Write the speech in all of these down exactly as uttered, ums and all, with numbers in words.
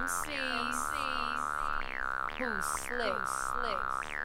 M Cs who slick, slick.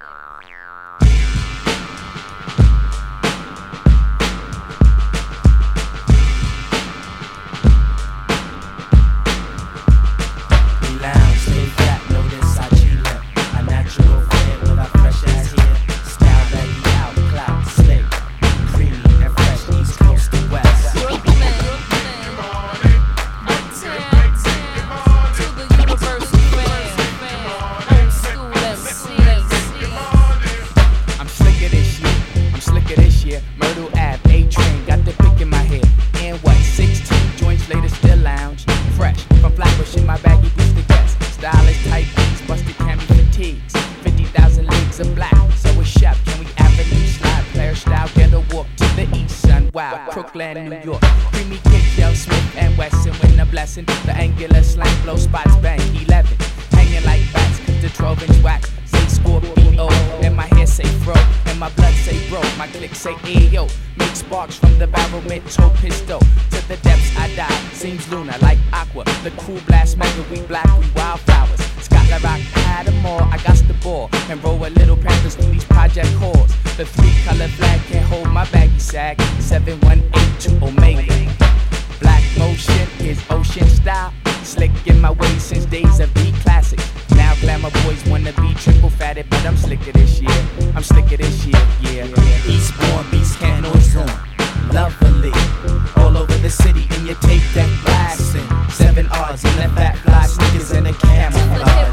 Myrtle Ave, A-Train, got the pick in my head. And what, sixteen joints later, still lounge. Fresh from Flatbush in my baggy boots to guess. Stylish tight beats, busted cami fatigues. fifty thousand leagues of black, so it's shop. Can we avenue slide? Player style, get a walk to the east, son. Wow, Crooklyn, New York. Creamy kick, Shell Smith and Wesson win a blessing. The angular slang, blow spots, bang, eleven. Hanging like bats, cause the twelve inch wax. Say Scorpio, and my hair say fro. My blood say bro, my click say ayo. Make sparks from the barrel, mid-toe pistol. To the depths I dive, seems lunar like aqua. The cool blast mega, we black, we wildflowers. Scotland Rock had them all, I got the ball. And roll a little panthers through these project halls. The three color flag can't hold my baggy sack. seven one eight two Omega. Black motion is ocean style. Slick in my ways since days of the classics. Now glamour boys wanna be triple fatted, but I'm slicker this year. I'm slicker this year, yeah. Eastbourne beats can't noise on. Lovely, all over the city, and you take that blasting. Seven R's and the fat fly sneakers and a camouflage.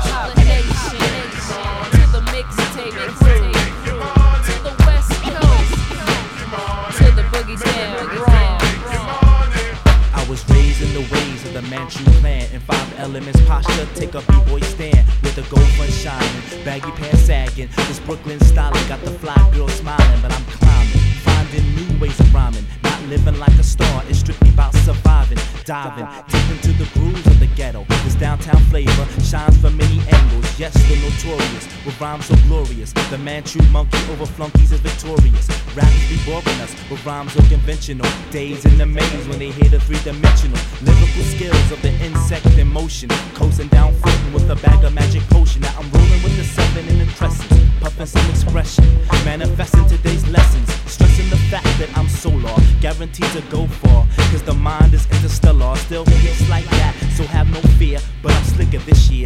To the mixtape, to the West Coast, to the boogie down. I was raised in the ways of the Manchu clan. In five elements posture, take a b-boy stand. With the gold front shining, baggy pants sagging. This Brooklyn styling got the fly girl smiling. But I'm climbing, finding new ways of rhyming. Not living like a star, it's strictly about surviving. Diving deep into the grooves of the ghetto. This downtown flavor shines from many angles. Yes, the notorious, with rhymes so glorious. The Manchu monkey over flunkies is victorious. Rappers be boring us with rhymes so conventional. Days in the maze when they hear the three-dimensional lyrical skills of the insect in motion. Coasting down footing with a bag of magic potion. Now I'm rolling with the seven in the crescent, puffing some expression, manifesting today's lessons, stressing the fact that I'm solar, guaranteed to go far. Cause the mind is interstellar, still hits like that, so have no fear. But I'm slicker this year.